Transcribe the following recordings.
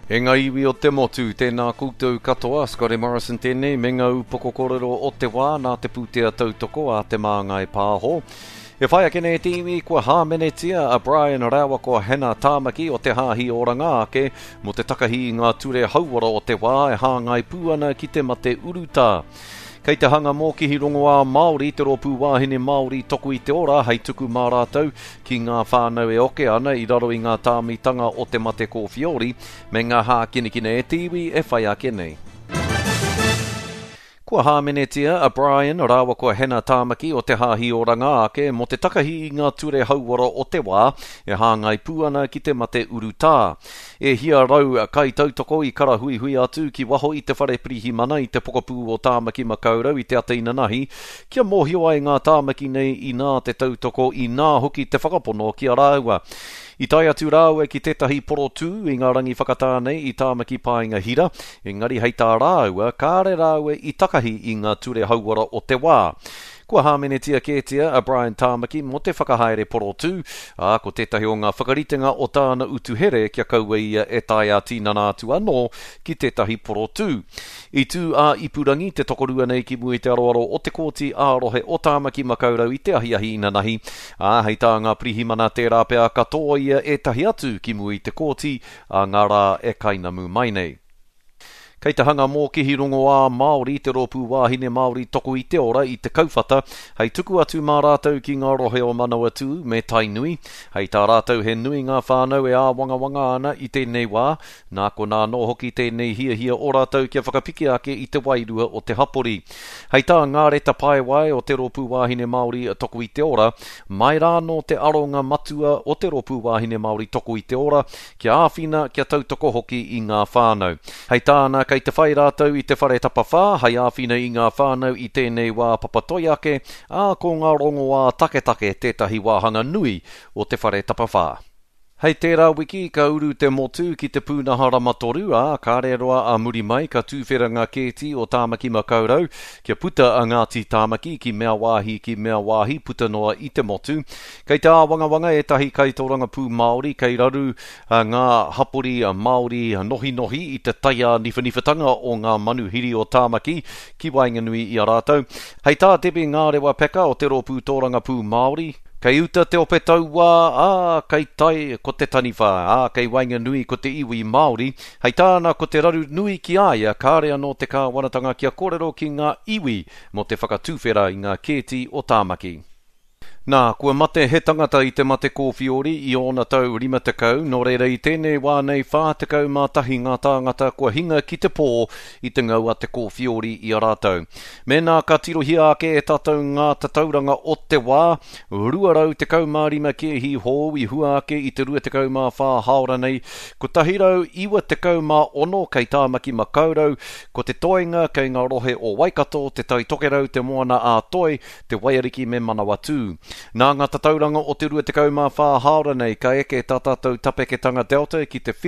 E ngā iwi o te motu, tēnā koutou katoa, Scotty Morrison tēnei, me ngā upoko korero o te wā, nā te pūtea tautoko a te māngai pāho. E whai ake nei te iwi, kua hāmenetia a Brian Rawa ko Hena Tāmaki o te hāhi o Rangāke, mo te takahi i ngā ture hauara o te wā, e hāngai pūana ki te mate uruta. Kei te hanga mō ki hirongo a Māori, te rōpū wāhine Māori toku i te ora, hei tuku mā rātou ki ngā whānau e oke ana i raro i ngā tāmitanga o te mate ko Fiori, me ngā hā kinekine e tiwi e whai ake nei. Kua hāmenetia a Brian Rawa ko Hena Tāmaki o te hāhi o Rangāke, mo te takahi i ngā ture hauara o te wā, e hāngai pūana ki te mate urutā. E hia rau kai tautoko i karahui hui atu ki waho i te whare prihi mana i te pokapū o Tāmaki Makaurau i te ata ina nahi, kia mōhio ai ngā Tāmaki nei i nā te tautoko i nā hoki te whakapono ki a rāua. I tai atu rāua ki tētahi porotu i ngā rangi whakatānei i Tāmaki Pāinga Hira, engari hei tā rāua, kāre rāua i takahi i ngā ture hauara o te wā. Kua hāmenetia kētia a Brian Tāmaki mo te whakahaere porotu, ko tētahi o ngā whakaritenga o tāna utuhere kia kaua ia e tai a tīnana atu anō ki tētahi porotu. I tū a ipurangi te tokorua nei ki mui te aroaro o te kōti ārohe o Tāmaki Makaurau i te ahiahi ina nahi, hei tā ngā prihimana tērā pēa katoa ia e tahi atu ki mui te kōti a ngā rā e kainamu mai nei. Kei te hanga mō ki hirongo a Māori, te rōpū wāhine Māori toku i te ora i te kauwhata, hei tuku atu mā rātou ki ngā rohe o Manawatu me Tainui, hei tā rātou he nui ngā whānau e a wanga ana i tēnei wā, nā ko nā no hoki tēnei hia o rātou kia whakapiki ake i te wairua o te hapori. Hei tā ngā reta pai wai o te rōpū wāhine Māori toku i te ora, mai rā no te aronga matua o te rōpū wāhine Māori toku i te ora, kia āwhina kia tautoko hoki i ngā whānau. Hei tāna kei te whai rātou i te whare tapawhā, hei āwhina i ngā whānau i tēnei wā papatoi ake, ko ngā rongo wā take tētahi wāhanga nui o te whare tapawhā. Hei tērā wiki, ka uru te motu ki te pūnaha ramatoru, kāre roa a muri mai ka tūwheranga kēti o Tāmaki Makaurau, kia puta a Ngāti Tāmaki ki mea wāhi puta noa i te motu. Kei tā wanga e tahi kaitoranga pū Māori, kei raru ngā hapori Māori nohi i te taia niwhaniwhatanga o ngā manuhiri o Tāmaki, ki Wainganui i a rātou. Hei tā tepe ngā rewa peka o te rōpū tōranga pū Māori, kei uta te ope taua, kei tai ko te taniwha, kei Wainganui ko te iwi Māori, hei tāna ko te raru nui ki aia, kāre anō te kāwanatanga kia kōrero ki ngā iwi mo te whakatūwhera i ngā kēti o Tāmaki. Nā, kua mate he tangata i te mate ko Fiori i ona tau 50, no reira i tēnei wā nei 40 mā tahi ngā tāngata kua hinga ki te pō i te ngau a te ko Fiori i a rātou. Mēnā ka tirohia ake e tātou ngā tatauranga o te wā, ruarau te kaumārima ke hi hou i hua ake i te 24 haora nei, ko tahirau 26 kei Tāmaki Makaurau, ko te toenga kei ngā rohe o Waikato, te taitokerau te moana a toi, te Waiariki me Manawatu. Nā ngā tatauranga o te 24 haora nei, ka eke tā tātou tapeketanga Delta ki te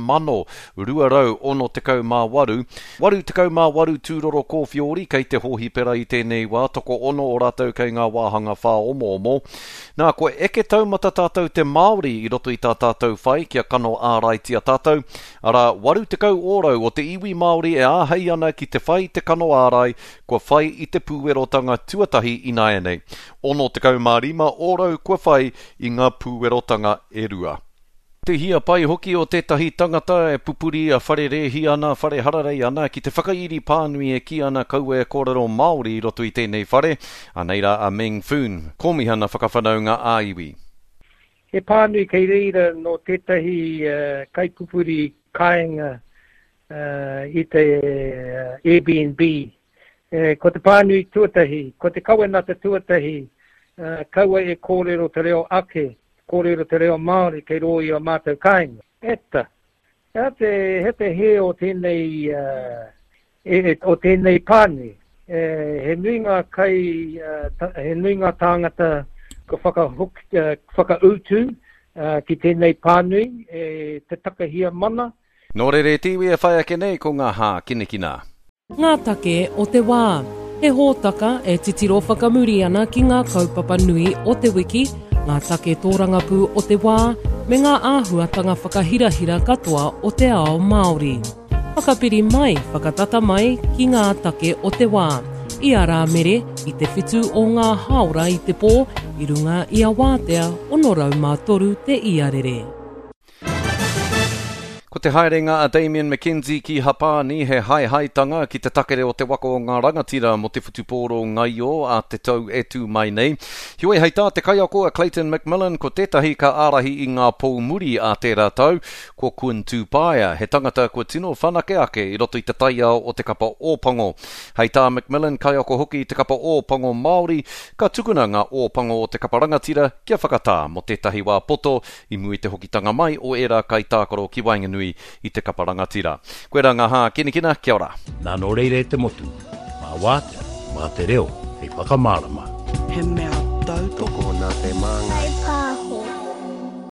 7,248. 88 tūroro ko Fiori kei te hohi pera i tēnei wā, toko ono o rātou kei ngā wāhanga whā omo. Nā, ko eke taumata tātou te Māori i roto i tā tātou whai, kia kano āraiti a tātou. Ara, 80 oro o te iwi Māori e āhei ana ki te whai te kano ārai, kua whai i te pūerotanga tuatahi i naenei. Ono te kaumārima oro kua whai i ngā pūerotanga e rua. Te hia pai hoki o tētahi tangata e pupuri a whare rehi ana, whare hararei ana, ki te whakairi pānui e ki ana kaua e kōrero Māori i roto i tēnei whare, aneira a Meng Foon. Komihana whakawhanaunga āiwi. He pānui kei reira no tētahi kaipupuri kāinga i te Airbnb. Ko te pānui tuatahi, ko te kawenata tuatahi, kaua e kōrero te reo ake, kōrero te reo Māori kei roi o mātou kāinga. Eta, he te he o tēnei, o tēnei pānui. He nui ngā he nui ngā tāngata ko whakautu ki tēnei pānui, te takahia mana. Nō re tiwi e whai ake nei ko ngā hā kinekina. Ngā take o te wā, he hōtaka e titiro whakamuri ana ki ngā kaupapa nui o te wiki, ngā take tōrangapū o te wā, me ngā āhuatanga whakahirahira katoa o te ao Māori. Whakapiri mai, whakatata mai ki ngā take o te wā. I a rā mere i te whitu o ngā haora i te pō, i runga i a wātea o no raumātoru te iarere. Ko te haerenga a Damien McKenzie ki Hapani he haitanga ki te takere o te wako o ngā rangatira mo te whutupōro ngai o a te tau e tū mai nei. Hioi hei tā te kaiako a Clayton McMillan ko tētahi ka ārahi i ngā pōmuri a tērā tau ko Kun Tūpaia. He tangata ko tino whanake ake i roto i te taia o te kapa ōpango. Hei tā McMillan kaiako hoki i te kapa ōpango Māori ka tukuna ngā ōpango o te kapa rangatira kia whakatā mo tētahi wā poto i mui te hokitanga mai o era kai tākaro ki Wainganui i te kaparangatira. Koe rā ngā hā, kina, kia ora. Nā no reire te motu, mā wātea, mā te reo, hei whakamārama. He mea tautoko nā te māngai.